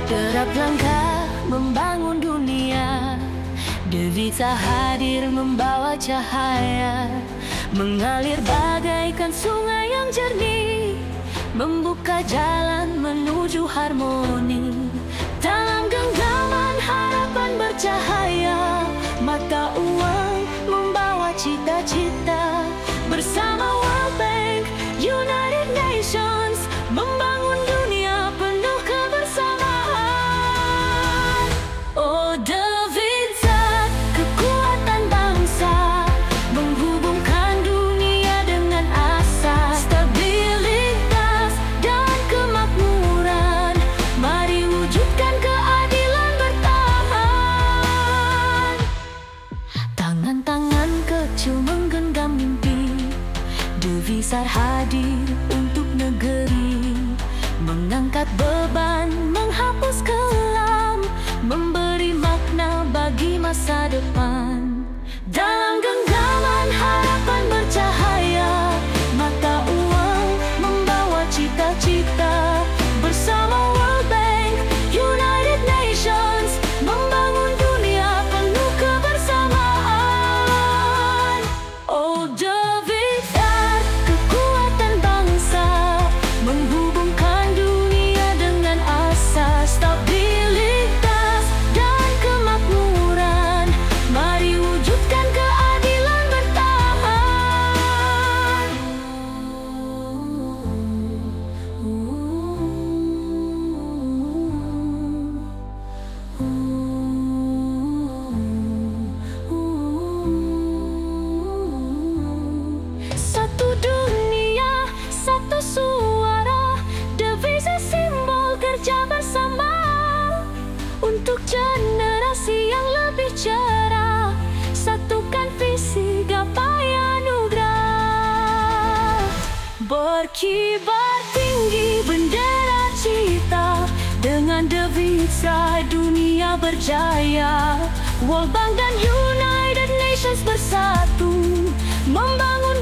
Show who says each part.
Speaker 1: Derap langkah membangun dunia, Devisa hadir membawa cahaya, mengalir bagaikan sungai yang jernih, membuka jalan menuju harmoni. Dalam genggaman harapan bercahaya, mata uang membawa cita-cita. Bersama World Bank, United Nations, membangun dunia penuh kebersamaan. Oh Devisa, kekuatan bangsa, menghubungkan dunia dengan asa, stabilitas dan kemakmuran. Mari wujudkan keadilan bertahan. Tangan-tangan kecil menggenggam mimpi, Devisa hadir untuk negeri, mengangkat beban, menghapus kelam, memberi makna bagi masa depan. Dalam genggaman harapan bercahaya, mata uang membawa cita-cita. Bersama World Bank, United Nations, membangun dunia penuh kebersamaan. Oh Devisa, kekuatan bangsa, menghubungkan dunia dengan asa, stabilitas dan kemakmuran. Mari wujudkan keadilan bertahan. Satu dunia, satu suara, Devisa simbol kerja bersama untuk generasi yang lebih cerah. Satukan visi, gapai anugerah. Berkibar tinggi bendera cita, dengan devisa dunia berjaya. World Bank dan United Nations bersatu, membangun